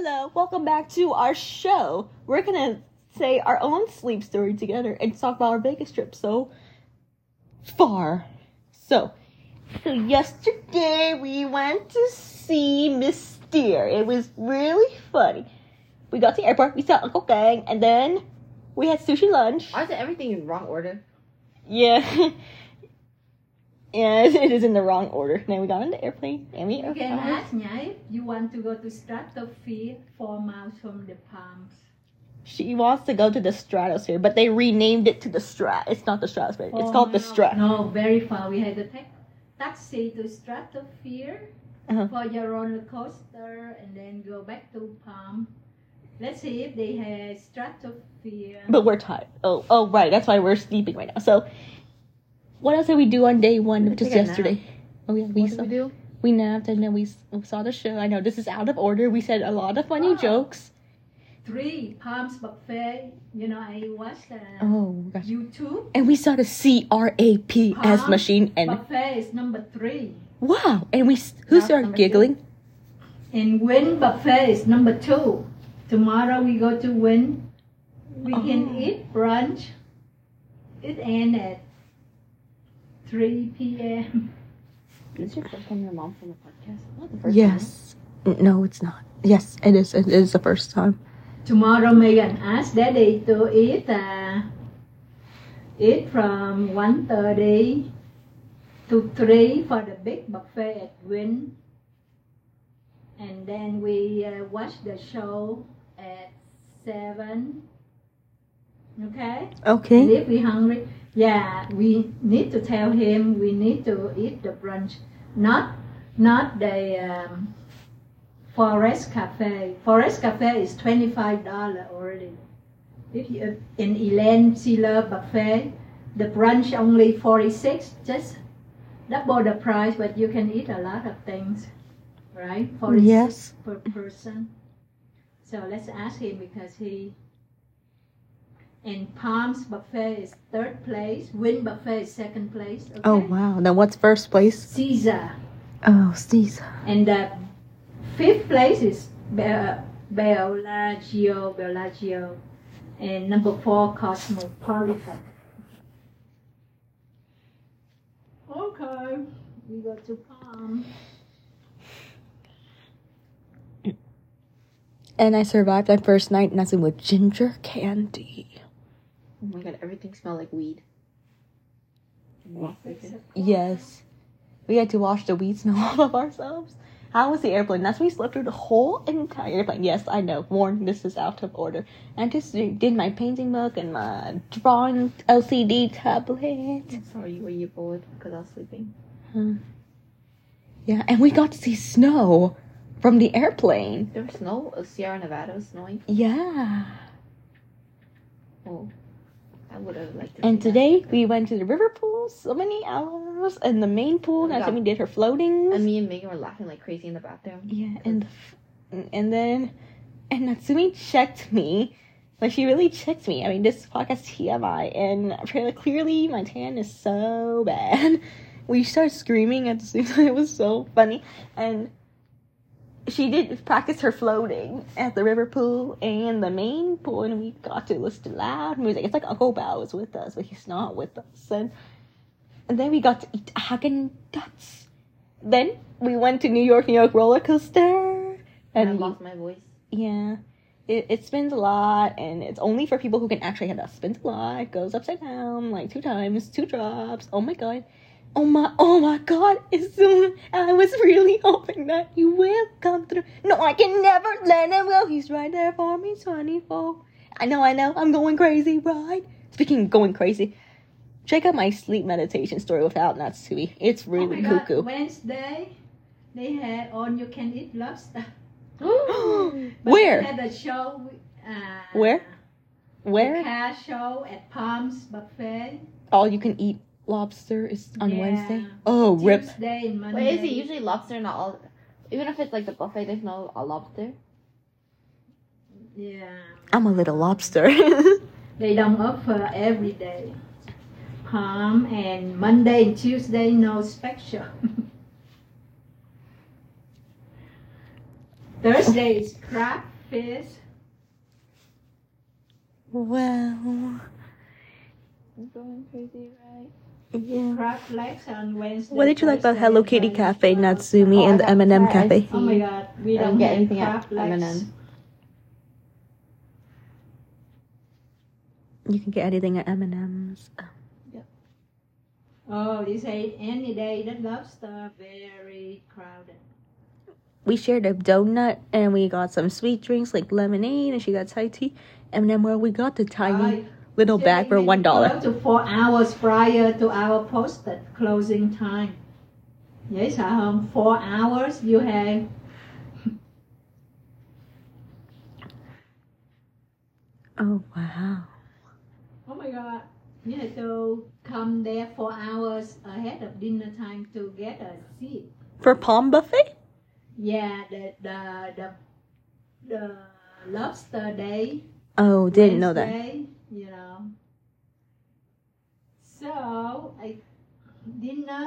Hello, welcome back to our show. We're gonna say our own sleep story together and talk about our Vegas trip so far. So yesterday we went to see Mystere. It was really funny. We got to the airport, we saw Uncle Gang, and then we had sushi lunch. I said everything in wrong order. Yeah. Yeah, it is in the wrong order. Then we got on the airplane and we You can ask Nhai if you want to go to Stratosphere 4 miles from the Palms. She wants to go to the Stratosphere, but they renamed it to the Strat. It's not the Stratosphere. It's called the Strat. No, very far. We had to take taxi to Stratosphere for your roller coaster and then go back to Palm. Let's see if they have Stratosphere. But we're tired. Oh, right. That's why we're sleeping right now. So, what else did we do on day one, which is yesterday? Oh yeah, What did we do? We napped and then we saw the show. I know this is out of order. We said a lot of funny jokes. 3 Palms buffet. You know, I watched Oh gosh. YouTube. And we saw the CRAPS Palms machine and buffet is number 3. wow. And who That's started number giggling? And Win buffet is number 2. Tomorrow we go to Win. We can eat brunch. It ends at 3 p.m. Is this your first time your mom's on the podcast? Not the first Yes. No, it's not. Yes, it is. It is the first time. Tomorrow Megan asked Daddy to eat from 1:30 to 3 for the big buffet at Win. And then we watch the show at 7. Okay? And Okay. if we're hungry, yeah, we need to tell him we need to eat the brunch, not the Forest Cafe. Forest Cafe is $25 already. If you in Elaine Siller buffet, the brunch only $46, just double the price, but you can eat a lot of things, right? $46 Yes. per person. So let's ask him because he. And Palms buffet is 3rd place. Win buffet is 2nd place. Okay? Oh wow. Then what's first place? Caesar. Oh, Caesar. And the 5th place is Bellagio. And number 4, Cosmopolitan. Okay. We go to Palm. And I survived that first night nursing with ginger candy. Oh my god, everything smelled like weed. Yes. We had to wash the weed smell off of ourselves. How was the airplane? That's when we slept through the whole entire airplane. Yes, I know. Warn, this is out of order. I just did my painting book and my drawing LCD tablet. I'm sorry, were you bored because I was sleeping? Yeah, and we got to see snow from the airplane. There was snow? Sierra Nevada was snowing? Yeah. Oh, I would have liked to And see today we went to the river pool so many hours, and the main pool. That's when we did her floatings. that. And me and Megan were laughing like crazy in the bathroom. Yeah, and Natsumi checked me. Like, she really checked me. I mean, this podcast TMI, and clearly my tan is so bad. We started screaming at the same time. It was so funny. And she did practice her floating at the river pool and the main pool, and we got to listen to loud music. It's like Uncle Bao is with us, but he's not with us. And then we got to eat Häagen-Dazs. Then we went to New York roller coaster. And I lost my voice. Yeah. It spins a lot, and it's only for people who can actually have that. Spins a lot. It goes upside down like 2 times, 2 drops. Oh my god. Oh my god. I was really hoping that you will come through. No, I can never let him go. He's right there for me, 24. I know. I'm going crazy, right? Speaking of going crazy, check out my sleep meditation story without Natsui. It's really cuckoo. Wednesday, they had all-you-can-eat lobster. Where? They had a show. Where? The car show at Palms Buffet. All you can eat lobster is on Yeah. Wednesday. Oh, rip. Tuesday and Monday. Wait, is it usually lobster, not all? Even if it's like the buffet, there's no lobster? Yeah. I'm a little lobster. They don't offer every day. Palm and Monday and Tuesday, no special. Thursday is crab fish. Well, I'm going crazy, right? yeah. Crab legs on Wednesday. What did you like about Thursday, Hello Kitty Friday. Cafe, Natsumi, Oh, and the I got M&M that. Cafe? Oh my god, we I don't don't get have anything crab at legs. M&M. You can get anything at M&M's. Oh, they say any day the lobster very crowded. We shared a donut and we got some sweet drinks like lemonade, and she got Thai tea. M&M, where we got the tiny little bag for $1. Close to 4 hours prior to our posted closing time. Yes, at home 4 hours you have. Oh wow. Oh my god. You have to come there 4 hours ahead of dinner time to get a seat. For Palm Buffet? Yeah, the lobster day. Oh, didn't know that. Wednesday, you know. So dinner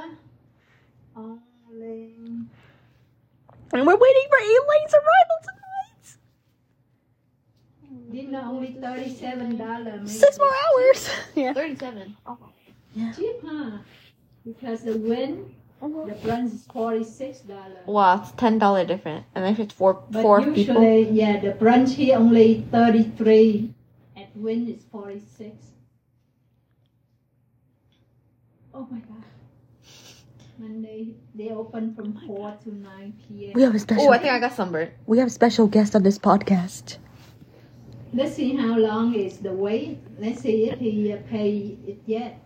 only. And we're waiting for Elaine's arrival tonight. Dinner only $37. 6 more hours. Yeah. 37. Oh. Cheap, huh? Because the wind, the brunch is $46. Wow, it's $10 different. And if it's four But people. usually, yeah, the brunch here only 33. At Wynn is 46. Oh my god. Monday they open from 4 to 9 p.m. We have a special. Oh, I think I got sunburned. We have a special guest on this podcast. Let's see how long is the wait. Let's see if he pay it yet.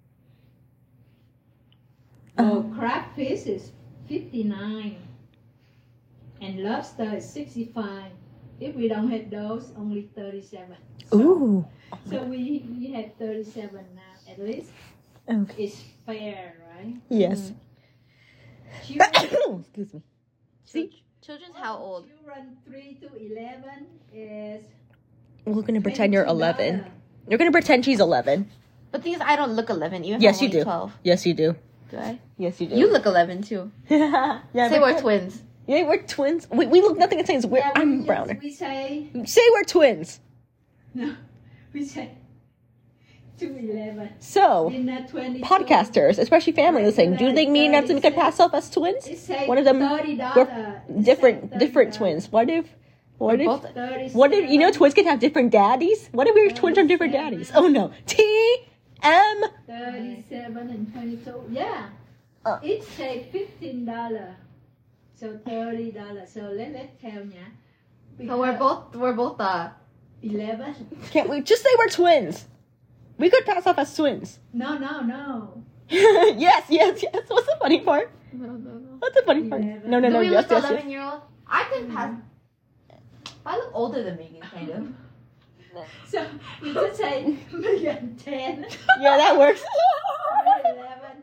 Oh, crabfish is 59 and lobster is 65. If we don't have those, only 37. Ooh. So we have 37 now. At least Okay. it's fair, right? Yes. Children, Excuse me. See? Children's how old? Children 3 to 11 is. We're gonna pretend you're $22. 11. You're gonna pretend she's 11. But the thing is, I don't look 11, even if Yes, I'm you only do. 12. Yes, you do. Do I? Yes, you do. You look 11 too. yeah. Say but- we're twins. Yeah, we're twins. We look nothing the same. We're, Yeah, I'm browner. We say Say we're twins. no. We say 211. So, Dinner 22. podcasters, especially family listening, do you think me and Natsumi could pass off as twins? It say One of them $30. were It different say different $30. twins. What if We're both. 37. what if you know twins can have different daddies? What if we were twins from different daddies? Oh no. TM 37 and 22. Yeah. It say $15. So $30. So let's tell ya. So we're both 11. Can't we just say we're twins? We could pass off as twins. No. yes. What's the funny part? No. What's the funny part? 11. No. Do we Yes, look yes. 11-year-old? I can pass. I look older than Megan, kind of. So you could say million 10. Yeah, that works. 11.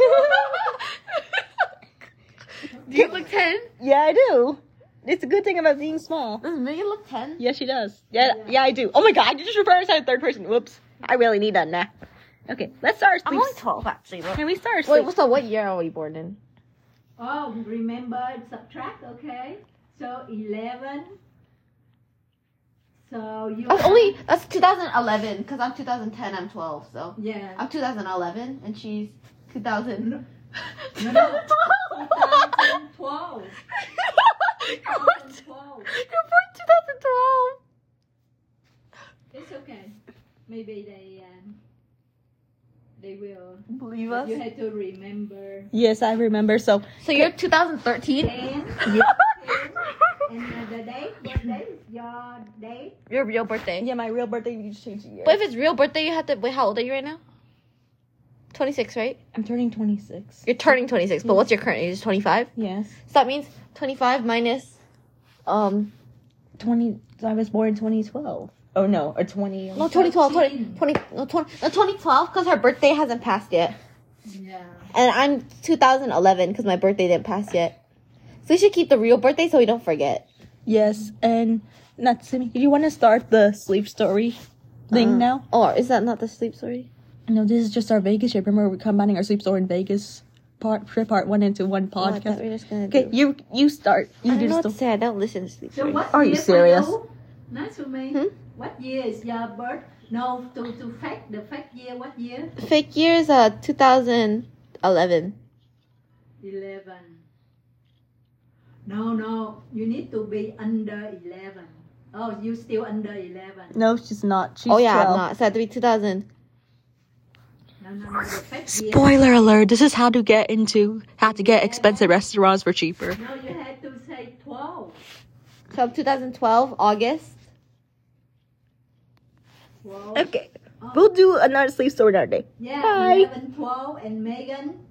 Do you look 10? Yeah, I do. It's a good thing about being small. Does Megan look 10? Yes, she does. Yeah, I do. Oh my god, I just referred to third person. Whoops. I really need that now. Okay, let's start our I'm sleep. only 12, actually. Can we start our sleep? Wait, so what year are we born in? Oh, remember subtract, okay? So 11. So you That's 2011, because I'm 2010, I'm 12, so. yeah. I'm 2011, and she's 2000. No. 2012. You're born 2012. 2012. It's okay. Maybe they will. Believe But us? you had to remember. Yes, I remember. So, So you're 2013? 10. yeah, And the date, what date is your date? Your real birthday. yeah, my real birthday, you just changed the year. But if it's real birthday, you have to. Wait, how old are you right now? 26, right? I'm turning 26. You're turning 26, but what's your current age? 25? Yes. So that means 25 minus. 20, I was born in 2012. Oh no, or 20. No, 2012. 2012, because her birthday hasn't passed yet. Yeah. And I'm 2011, because my birthday didn't pass yet. So we should keep the real birthday so we don't forget. Yes, and Natsumi, do you want to start the sleep story thing now? Or is that not the sleep story? No, this is just our Vegas trip. Remember, we're combining our sleep story in Vegas. part one into one Oh, I thought podcast. we were just gonna Okay, do. you start. You I do don't know what the to say. I don't listen to sleep. So Train. what Are you year serious? for you? Nice to me. Hmm? What year is your birth? No, to fact the fact year. What year? Fake years, 2011. 11. No, you need to be under 11. Oh, you still under 11. No, she's not. She's Oh yeah, 12. I'm not. So I have to be 2000. No, the fact year. Spoiler alert! This is how to get expensive restaurants for cheaper. No, you had to say 12. So 2012, August. 12. Okay, we'll do another sleep story another day. Yeah, Bye. 11, 12, and Megan